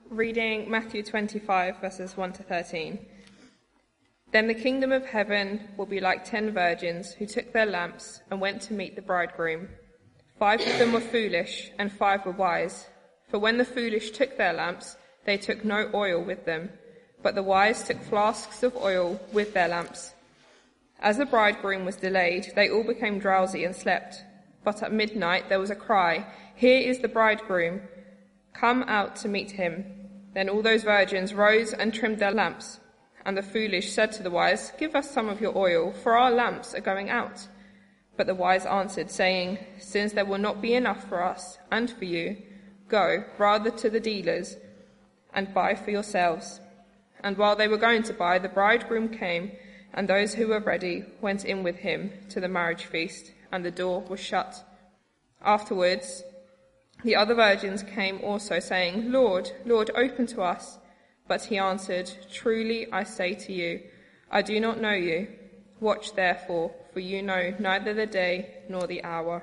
Reading Matthew 25, verses 1 to 13. Then the kingdom of heaven will be like 10 virgins who took their lamps and went to meet the bridegroom. 5 of them were foolish and 5 were wise. For when the foolish took their lamps, they took no oil with them, but the wise took flasks of oil with their lamps. As the bridegroom was delayed, they all became drowsy and slept. But at midnight there was a cry, "Here is the bridegroom, come out to meet him." Then all those virgins rose and trimmed their lamps. And the foolish said to the wise, "Give us some of your oil, for our lamps are going out." But the wise answered, saying, "Since there will not be enough for us and for you, go rather to the dealers and buy for yourselves." And while they were going to buy, the bridegroom came, and those who were ready went in with him to the marriage feast, and the door was shut. Afterwards, the other virgins came also, saying, "Lord, Lord, open to us." But he answered, "Truly I say to you, I do not know you. Watch therefore, for you know neither the day nor the hour."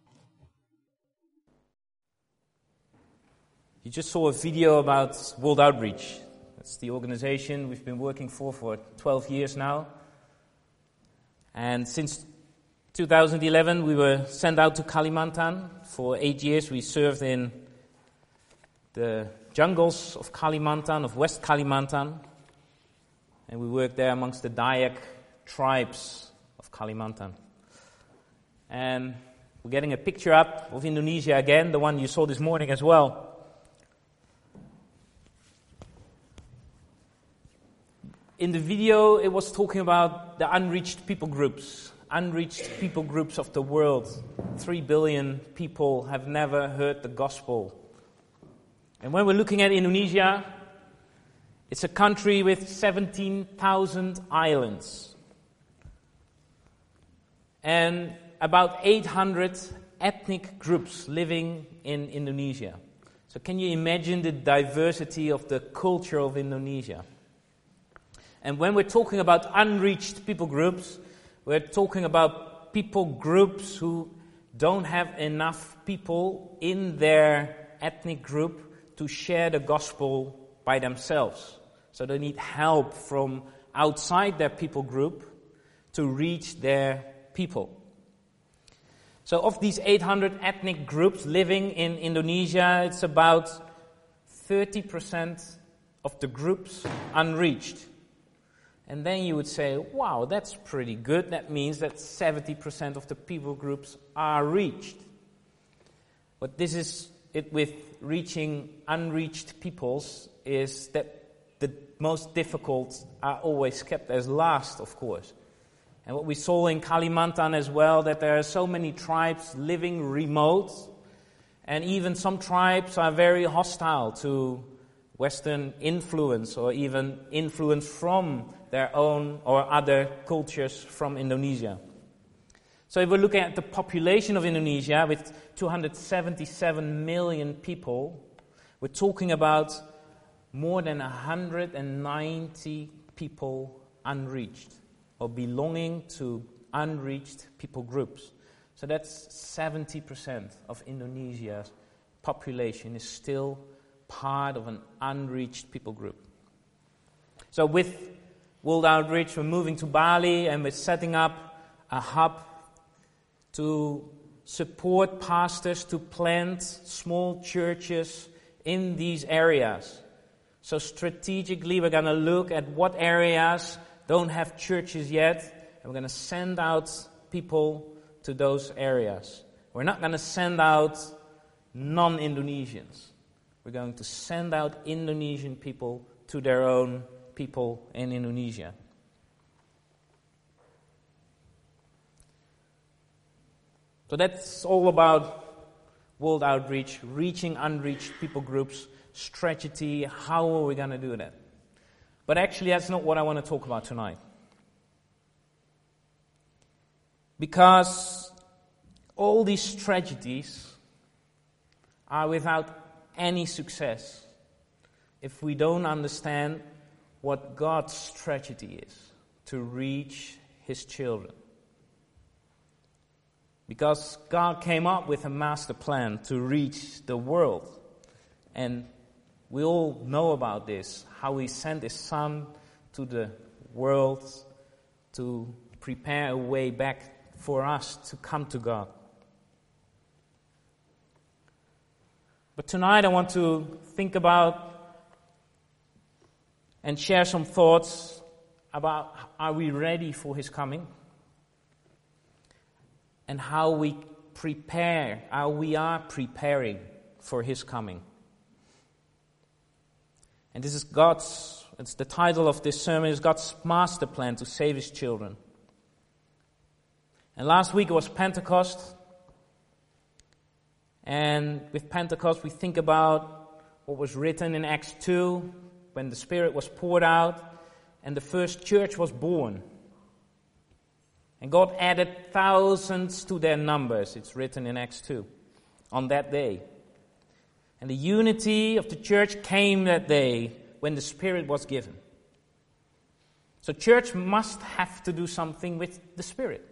You just saw a video about World Outreach. That's the organization we've been working for 12 years now. And since 2011, we were sent out to Kalimantan. For 8 years, we served in the jungles of Kalimantan, of West Kalimantan. And we worked there amongst the Dayak tribes of Kalimantan. And we're getting a picture up of Indonesia again, the one you saw this morning as well. In the video, it was talking about the unreached people groups of the world. 3 billion people have never heard the gospel. And when we're looking at Indonesia, it's a country with 17,000 islands. And about 800 ethnic groups living in Indonesia. So can you imagine the diversity of the culture of Indonesia? And when we're talking about unreached people groups, we're talking about people groups who don't have enough people in their ethnic group to share the gospel by themselves. So they need help from outside their people group to reach their people. So of these 800 ethnic groups living in Indonesia, it's about 30% of the groups unreached. And then you would say, wow, that's pretty good. That means that 70% of the people groups are reached. But this is it with reaching unreached peoples, is that the most difficult are always kept as last, of course. And what we saw in Kalimantan as well, that there are so many tribes living remote, and even some tribes are very hostile to Western influence, or even influence from their own or other cultures from Indonesia. So if we're looking at the population of Indonesia with 277 million people, we're talking about more than 190 people unreached, or belonging to unreached people groups. So that's 70% of Indonesia's population is still part of an unreached people group. So with World Outreach, we're moving to Bali and we're setting up a hub to support pastors to plant small churches in these areas. So strategically, we're going to look at what areas don't have churches yet, and we're going to send out people to those areas. We're not going to send out non-Indonesians. We're going to send out Indonesian people to their own people in Indonesia. So that's all about World Outreach, reaching unreached people groups, strategy, how are we going to do that? But actually, that's not what I want to talk about tonight. Because all these tragedies are without any success if we don't understand what God's strategy is to reach His children. Because God came up with a master plan to reach the world. And We all know about this, how He sent His Son to the world to prepare a way back for us to come to God. But tonight I want to think about and share some thoughts about, are we ready for His coming? And how we are preparing for His coming. And this is it's the title of this sermon is God's master plan to save His children. And last week it was Pentecost. And with Pentecost we think about what was written in Acts 2, when the Spirit was poured out and the first church was born. And God added thousands to their numbers, it's written in Acts 2, on that day. And the unity of the church came that day when the Spirit was given. So church must have to do something with the Spirit.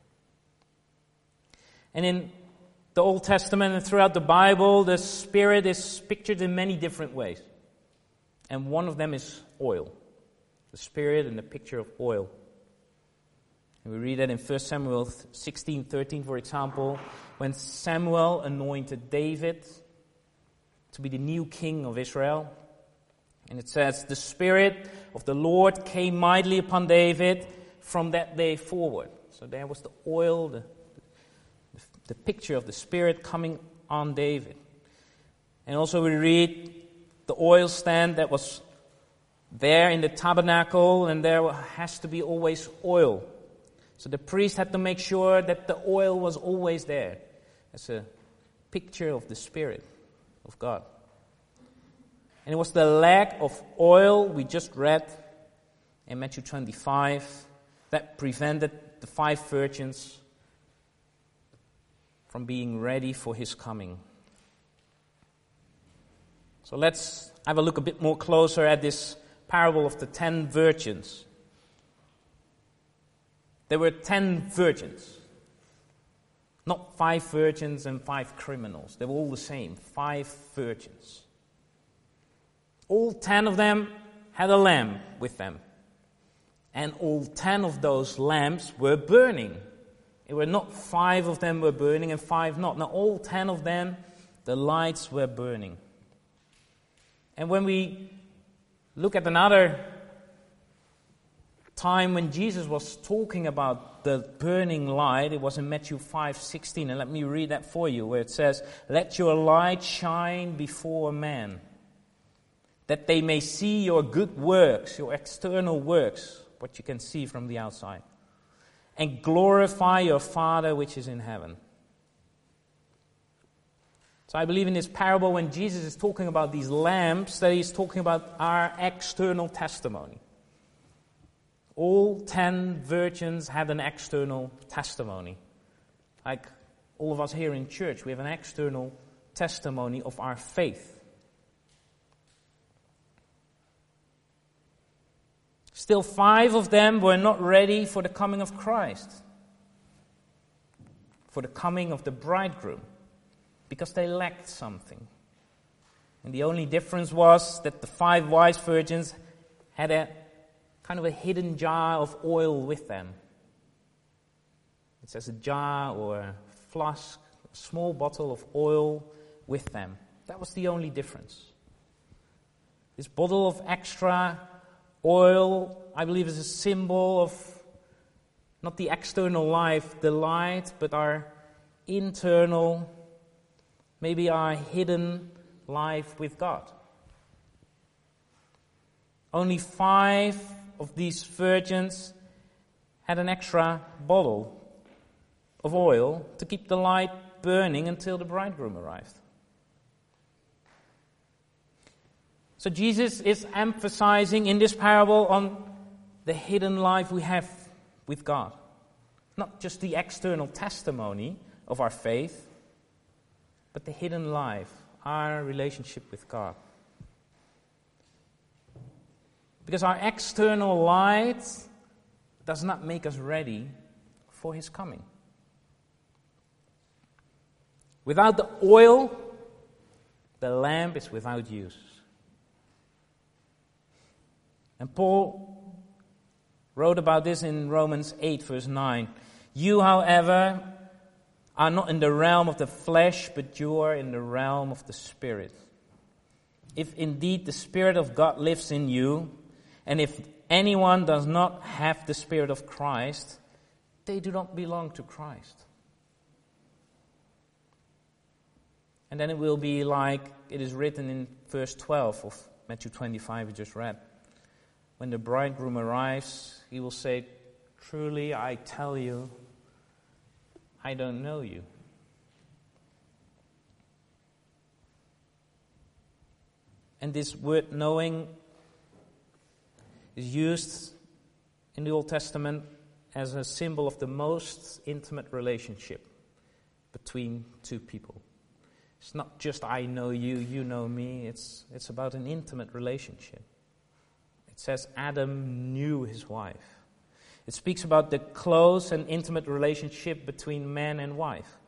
And in the Old Testament and throughout the Bible, the Spirit is pictured in many different ways. And one of them is oil. The Spirit and the picture of oil. And we read that in 1 Samuel 16:13, for example, when Samuel anointed David to be the new king of Israel. And it says, the Spirit of the Lord came mightily upon David from that day forward. So there was the oil, the picture of the Spirit coming on David. And also we read the oil stand that was there in the tabernacle, and there has to be always oil. So the priest had to make sure that the oil was always there as a picture of the Spirit of God. And it was the lack of oil we just read in Matthew 25 that prevented the 5 virgins from being ready for His coming. So let's have a look a bit more closer at this parable of the 10 virgins. There were 10 virgins. Not 5 virgins and 5 criminals. They were all the same. 5 virgins. All 10 of them had a lamp with them. And all 10 of those lamps were burning. It were not 5 of them were burning and 5 not. Now all 10 of them, the lights were burning. And when we look at another time when Jesus was talking about the burning light, it was in Matthew 5:16, and let me read that for you, where it says, "Let your light shine before men, that they may see your good works," your external works, what you can see from the outside, "and glorify your Father which is in heaven." So I believe in this parable, when Jesus is talking about these lamps, that He's talking about our external testimony. All 10 virgins had an external testimony. Like all of us here in church, we have an external testimony of our faith. Still 5 of them were not ready for the coming of Christ, for the coming of the bridegroom, because they lacked something. And the only difference was that the 5 wise virgins had a kind of a hidden jar of oil with them. It says a jar or a flask, a small bottle of oil with them. That was the only difference. This bottle of extra oil, I believe, is a symbol of not the external life, the light, but our internal, maybe our hidden life with God. Only 5 of these virgins had an extra bottle of oil to keep the light burning until the bridegroom arrived. So Jesus is emphasizing in this parable on the hidden life we have with God. Not just the external testimony of our faith, but the hidden life, our relationship with God. Because our external light does not make us ready for His coming. Without the oil, the lamp is without use. And Paul wrote about this in Romans 8, verse 9. You, however, are not in the realm of the flesh, but you are in the realm of the Spirit. If indeed the Spirit of God lives in you, and if anyone does not have the Spirit of Christ, they do not belong to Christ. And then it will be like it is written in verse 12 of Matthew 25 we just read. When the bridegroom arrives, he will say, truly I tell you, I don't know you. And this word knowing is used in the Old Testament as a symbol of the most intimate relationship between two people. It's not just I know you, you know me. It's about an intimate relationship. It says Adam knew his wife. It speaks about the close and intimate relationship between man and wife.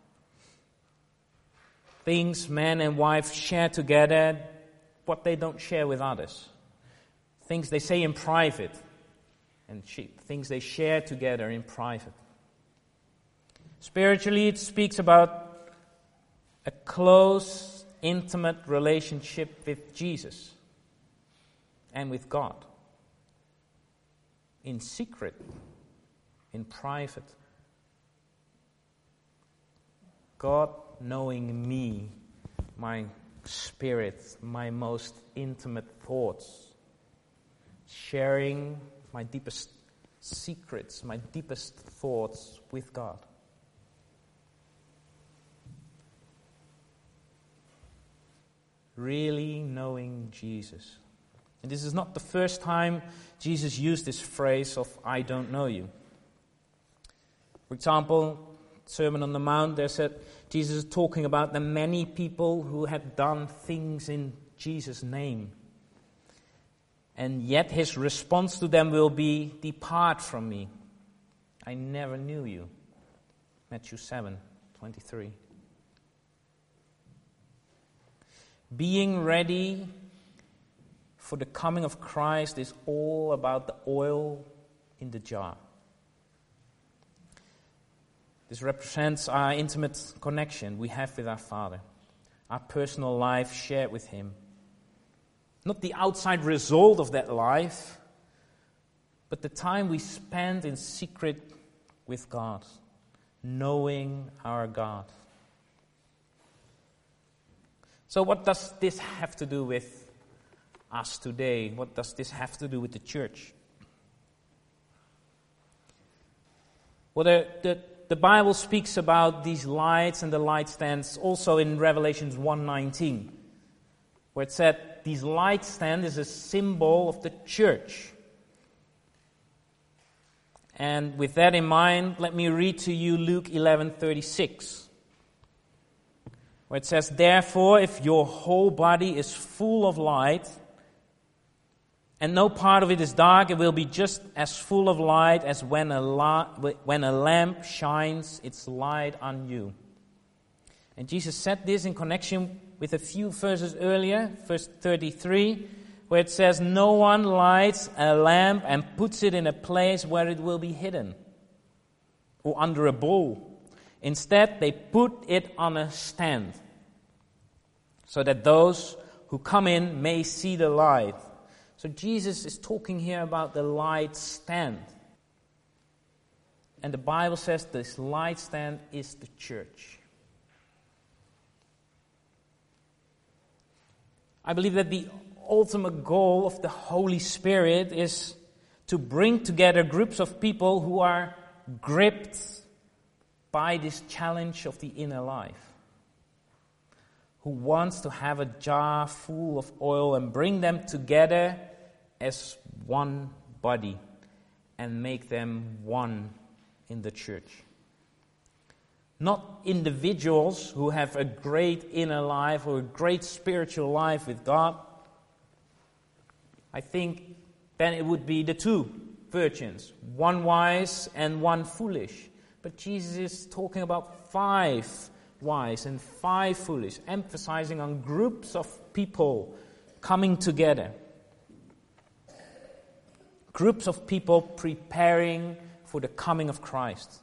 Things man and wife share together, what they don't share with others. Things they say in private, and things they share together in private. Spiritually, it speaks about a close, intimate relationship with Jesus and with God. In secret, in private. God knowing me, my spirit, my most intimate thoughts. Sharing my deepest secrets, my deepest thoughts with God. Really knowing Jesus. And this is not the first time Jesus used this phrase of, I don't know you. For example, Sermon on the Mount, there said, Jesus is talking about the many people who had done things in Jesus' name. And yet his response to them will be, depart from me. I never knew you. Matthew 7:23. Being ready for the coming of Christ is all about the oil in the jar. This represents our intimate connection we have with our Father, our personal life shared with Him. Not the outside result of that life, but the time we spend in secret with God, knowing our God. So what does this have to do with us today? What does this have to do with the church? Well, the Bible speaks about these lights and the light stands also in Revelation 1:19, where it said, these light stand is a symbol of the church. And with that in mind, let me read to you Luke 11:36. Where it says, therefore, if your whole body is full of light, and no part of it is dark, it will be just as full of light as when a lamp shines its light on you. And Jesus said this in connection with a few verses earlier, verse 33, where it says, no one lights a lamp and puts it in a place where it will be hidden, or under a bowl. Instead, they put it on a stand, so that those who come in may see the light. So Jesus is talking here about the light stand. And the Bible says this light stand is the church. I believe that the ultimate goal of the Holy Spirit is to bring together groups of people who are gripped by this challenge of the inner life, who wants to have a jar full of oil and bring them together as one body and make them one in the church. Not individuals who have a great inner life or a great spiritual life with God. I think then it would be the two virgins, one wise and one foolish. But Jesus is talking about 5 wise and 5 foolish, emphasizing on groups of people coming together. groups of people preparing for the coming of Christ.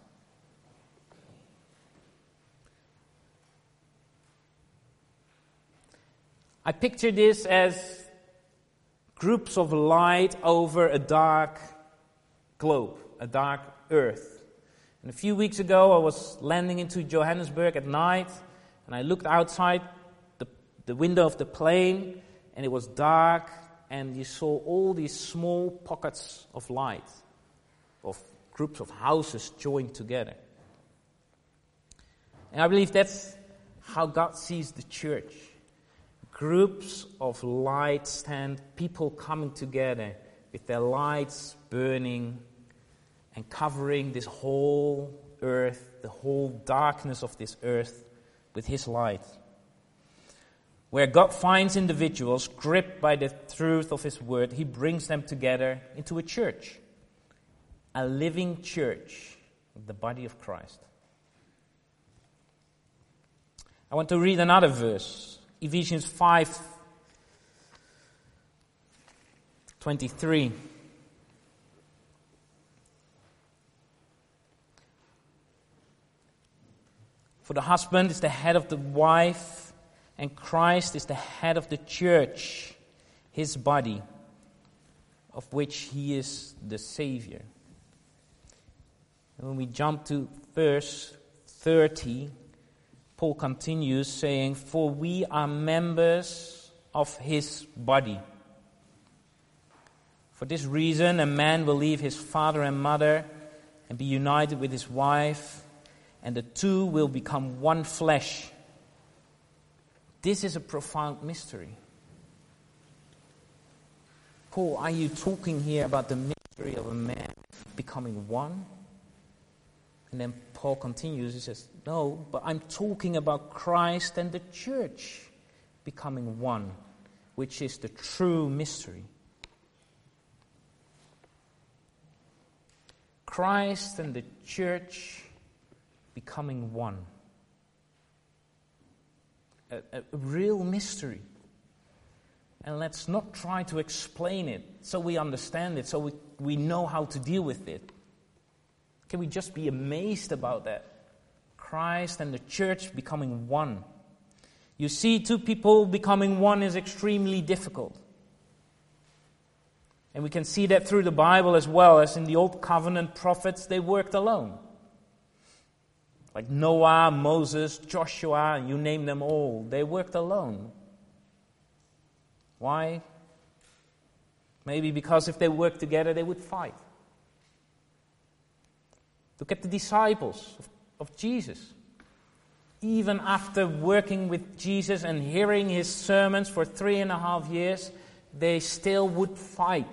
I picture this as groups of light over a dark globe, a dark earth. And a few weeks ago, I was landing into Johannesburg at night, and I looked outside the window of the plane, and it was dark, and you saw all these small pockets of light, of groups of houses joined together. And I believe that's how God sees the church. Groups of light stand, people coming together with their lights burning and covering this whole earth, the whole darkness of this earth with His light. Where God finds individuals gripped by the truth of His word, He brings them together into a church. A living church, the body of Christ. I want to read another verse. Ephesians 5:23. For the husband is the head of the wife, and Christ is the head of the church, His body, of which He is the Savior. And when we jump to verse 30, Paul continues saying, for we are members of His body. For this reason, a man will leave his father and mother and be united with his wife, and the two will become one flesh. This is a profound mystery. Paul, are you talking here about the mystery of a man becoming one? And then Paul continues, he says, no, but I'm talking about Christ and the church becoming one, which is the true mystery. Christ and the church becoming one. A real mystery. And let's not try to explain it so we understand it, so we know how to deal with it. Can we just be amazed about that? Christ and the church becoming one. You see, two people becoming one is extremely difficult. And we can see that through the Bible as well as in the Old Covenant prophets, they worked alone. Like Noah, Moses, Joshua, you name them all. They worked alone. Why? Maybe because if they worked together, they would fight. Look at the disciples of Jesus. Even after working with Jesus and hearing His sermons for 3.5 years, they still would fight.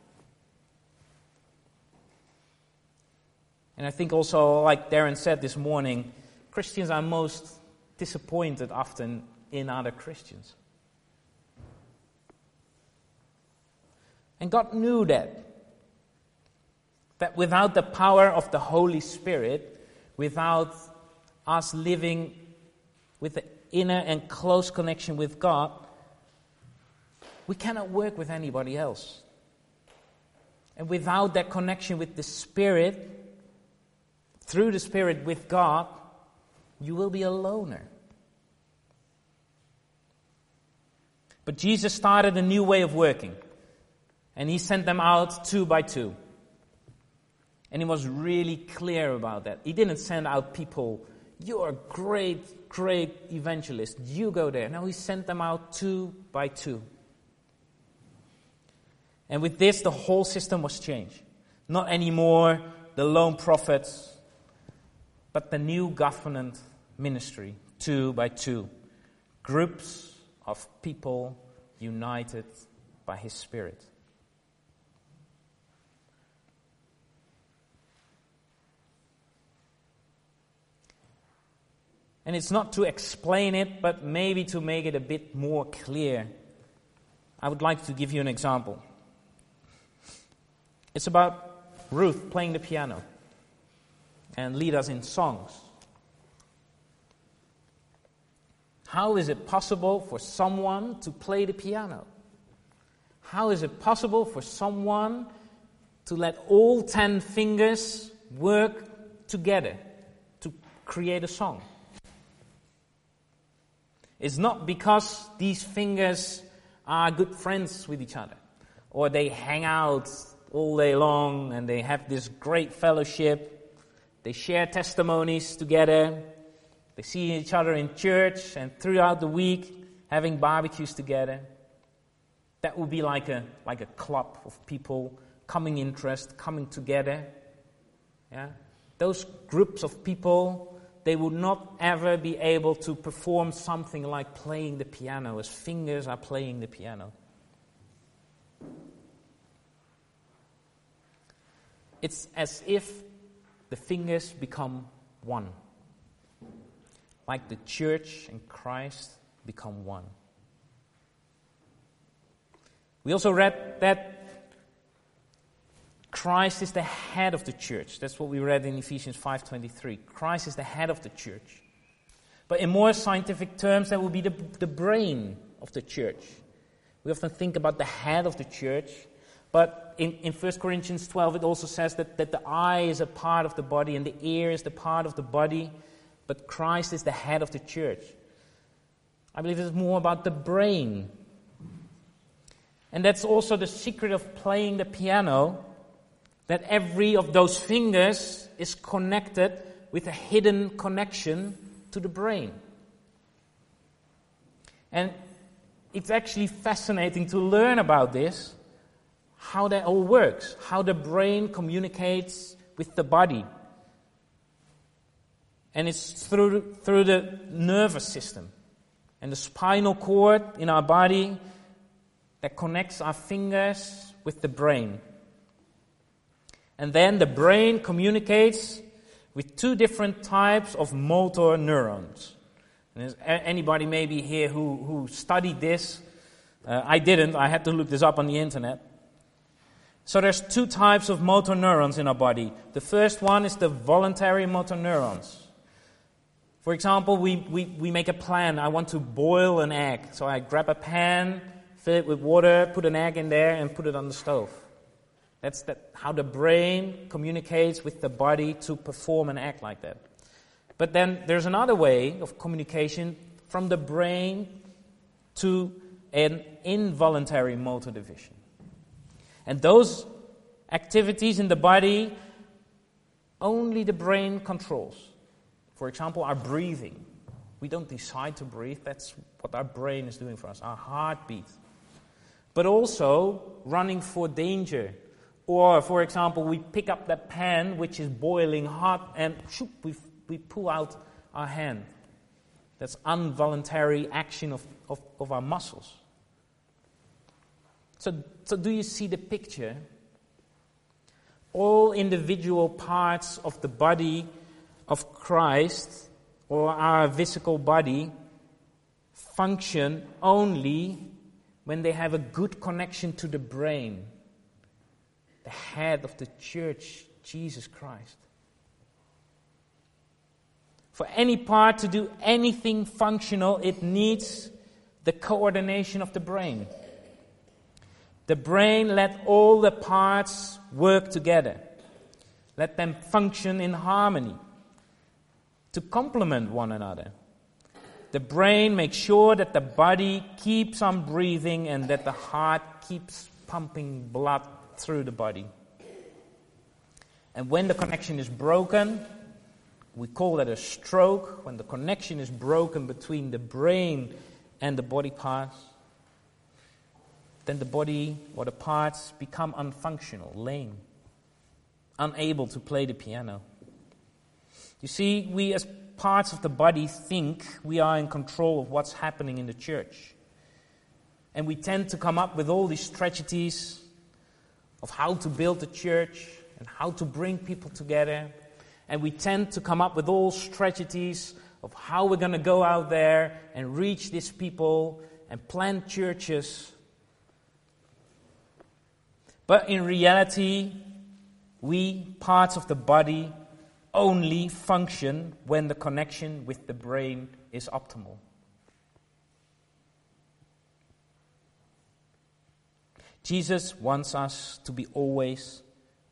And I think also, like Darren said this morning, Christians are most disappointed often in other Christians. And God knew that without the power of the Holy Spirit, without us living with the inner and close connection with God, we cannot work with anybody else. And without that connection with the Spirit, through the Spirit with God, you will be a loner. But Jesus started a new way of working. And He sent them out 2 by 2. And He was really clear about that. He didn't send out people, you're a great, great evangelist, you go there. No, He sent them out 2 by 2. And with this, the whole system was changed. Not anymore the lone prophets, but the new government ministry, 2 by 2. Groups of people united by His Spirit. And it's not to explain it, but maybe to make it a bit more clear. I would like to give you an example. It's about Ruth playing the piano and lead us in songs. How is it possible for someone to play the piano? How is it possible for someone to let all 10 fingers work together to create a song. It's not because these fingers are good friends with each other, or they hang out all day long and they have this great fellowship. They share testimonies together. They see each other in church and throughout the week having barbecues together. That would be like a club of people coming together. Yeah? Those groups of people, they would not ever be able to perform something like playing the piano, as fingers are playing the piano. It's as if the fingers become one. Like the church and Christ become one. We also read that Christ is the head of the church. That's what we read in Ephesians 5:23. Christ is the head of the church. But in more scientific terms, that will be the brain of the church. We often think about the head of the church, but in 1 Corinthians 12 it also says that the eye is a part of the body and the ear is the part of the body, but Christ is the head of the church. I believe it's more about the brain. And that's also the secret of playing the piano, that every of those fingers is connected with a hidden connection to the brain. And it's actually fascinating to learn about this, how that all works, how the brain communicates with the body. And it's through the nervous system and the spinal cord in our body that connects our fingers with the brain. And then the brain communicates with two different types of motor neurons. And there's anybody maybe here who studied this? I didn't. I had to look this up on the internet. So there's two types of motor neurons in our body. The first one is the voluntary motor neurons. For example, we make a plan. I want to boil an egg. So I grab a pan, fill it with water, put an egg in there, and put it on the stove. That's how the brain communicates with the body to perform an act like that. But then there's another way of communication from the brain to an involuntary motor division. And those activities in the body, only the brain controls. For example, our breathing. We don't decide to breathe. That's what our brain is doing for us, our heartbeat. But also running for danger. Or, for example, we pick up that pan which is boiling hot and shoop, we pull out our hand. That's involuntary action of our muscles. So do you see the picture? All individual parts of the body of Christ, or our physical body, function only when they have a good connection to the brain, the head of the church, Jesus Christ. For any part to do anything functional, it needs the coordination of the brain. The brain let all the parts work together. Let them function in harmony to complement one another. The brain makes sure that the body keeps on breathing and that the heart keeps pumping blood through the body. And when the connection is broken, we call that a stroke. When the connection is broken between the brain and the body parts, then the body or the parts become unfunctional, lame, unable to play the piano. You see, we as parts of the body think we are in control of what's happening in the church. And we tend to come up with all these strategies of how to build the church and how to bring people together. And we tend to come up with all strategies of how we're going to go out there and reach these people and plant churches. But in reality, we, parts of the body, only function when the connection with the brain is optimal. Jesus wants us to be always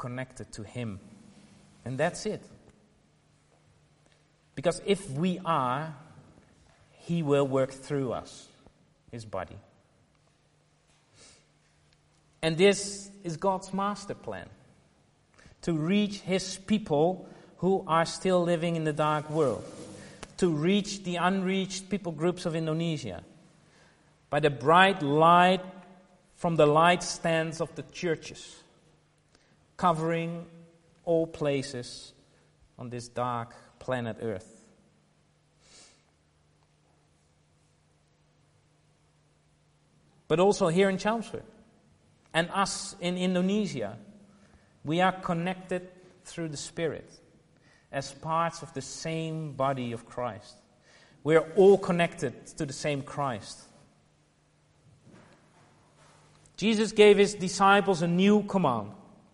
connected to Him. And that's it. Because if we are, He will work through us, His body. And this is God's master plan, to reach His people who are still living in the dark world, to reach the unreached people groups of Indonesia by the bright light from the light stands of the churches, covering all places on this dark planet Earth. But also here in Chelmsford, and us in Indonesia, we are connected through the Spirit as parts of the same body of Christ. We are all connected to the same Christ. Jesus gave His disciples a new command.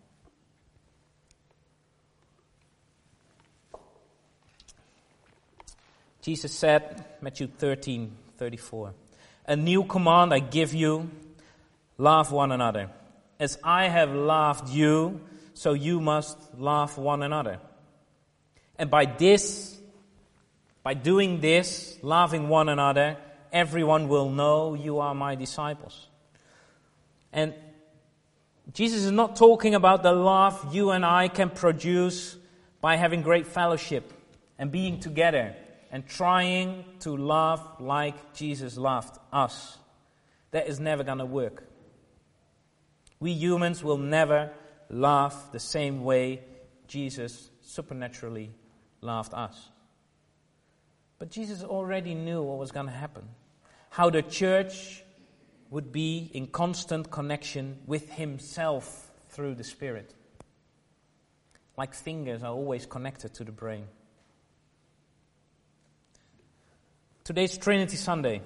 Jesus said, Matthew 13:34, "A new command I give you, love one another. As I have loved you, so you must love one another. And by doing this, loving one another, everyone will know you are my disciples." And Jesus is not talking about the love you and I can produce by having great fellowship and being together and trying to love like Jesus loved us. That is never going to work. We humans will never love the same way Jesus supernaturally loved us. But Jesus already knew what was going to happen. How the church would be in constant connection with Himself through the Spirit. Like fingers are always connected to the brain. Today's Trinity Sunday.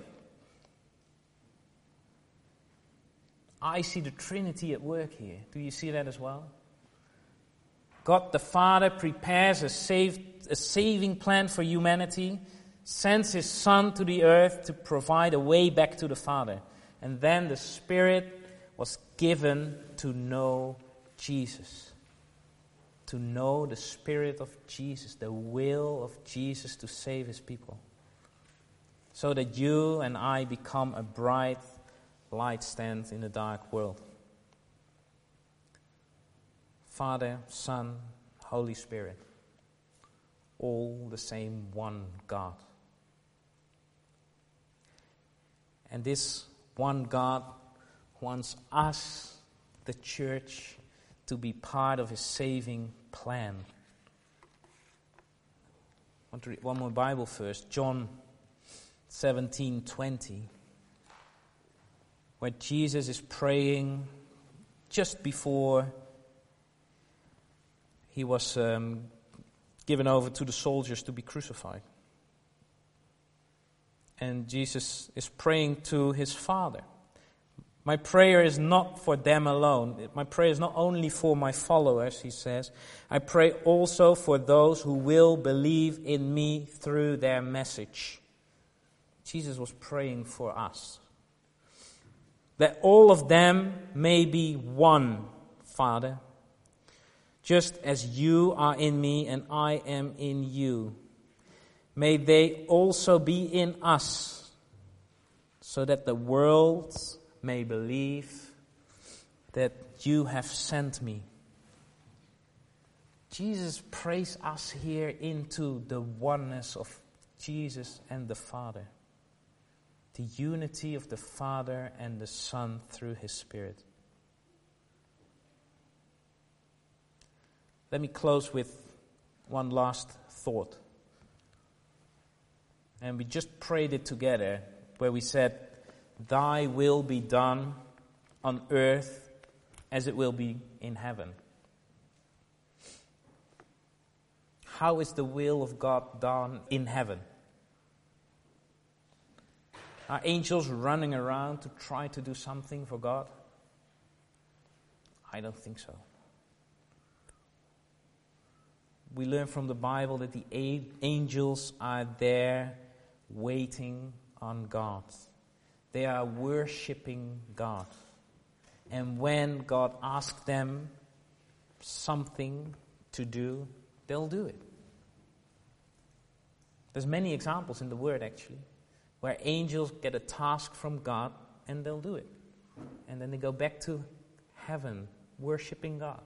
I see the Trinity at work here. Do you see that as well? God the Father prepares a saving plan for humanity, sends His Son to the earth to provide a way back to the Father. And then the Spirit was given to know Jesus. To know the Spirit of Jesus, the will of Jesus to save His people. So that you and I become a bright light stand in the dark world. Father, Son, Holy Spirit, all the same one God. And this one God wants us, the church, to be part of His saving plan. I want to read one more Bible verse, John 17:20. Where Jesus is praying just before He was given over to the soldiers to be crucified. And Jesus is praying to His Father. My prayer is not for them alone. My prayer is not only for my followers, He says. I pray also for those who will believe in me through their message. Jesus was praying for us. That all of them may be one, Father, just as you are in me and I am in you. May they also be in us, so that the world may believe that you have sent me. Jesus prays us here into the oneness of Jesus and the Father. The unity of the Father and the Son through His Spirit. Let me close with one last thought. And we just prayed it together, where we said, "Thy will be done on earth as it will be in heaven." How is the will of God done in heaven? Are angels running around to try to do something for God? I don't think so. We learn from the Bible that the angels are there waiting on God. They are worshipping God. And when God asks them something to do, they'll do it. There's many examples in the Word, actually, where angels get a task from God and they'll do it. And then they go back to heaven, worshiping God.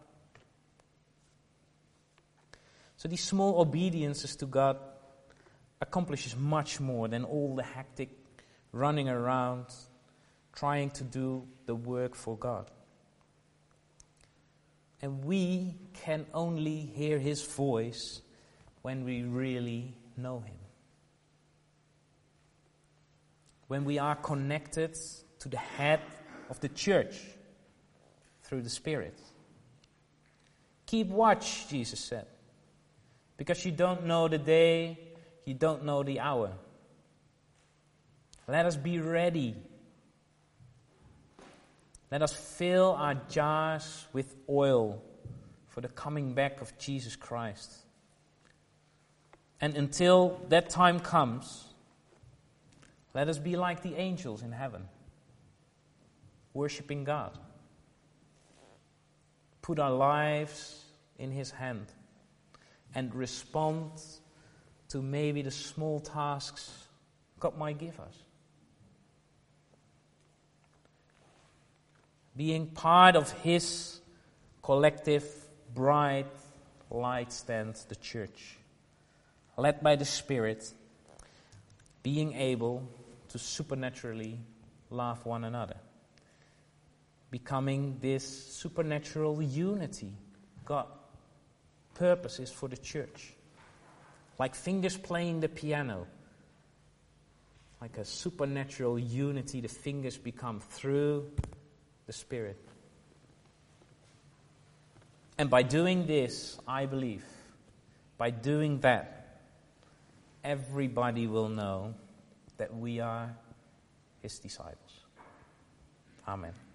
So these small obediences to God accomplishes much more than all the hectic running around, trying to do the work for God. And we can only hear His voice when we really know Him. When we are connected to the head of the church through the Spirit. Keep watch, Jesus said, because you don't know the day, you don't know the hour. Let us be ready. Let us fill our jars with oil for the coming back of Jesus Christ. And until that time comes, let us be like the angels in heaven, worshiping God. Put our lives in His hand and respond to maybe the small tasks God might give us. Being part of His collective bright light stand, the church, led by the Spirit, being able to supernaturally love one another, becoming this supernatural unity God purposes for the church, like fingers playing the piano, like a supernatural unity the fingers become through the Spirit. And by doing this, I believe, by doing that, everybody will know that we are His disciples. Amen.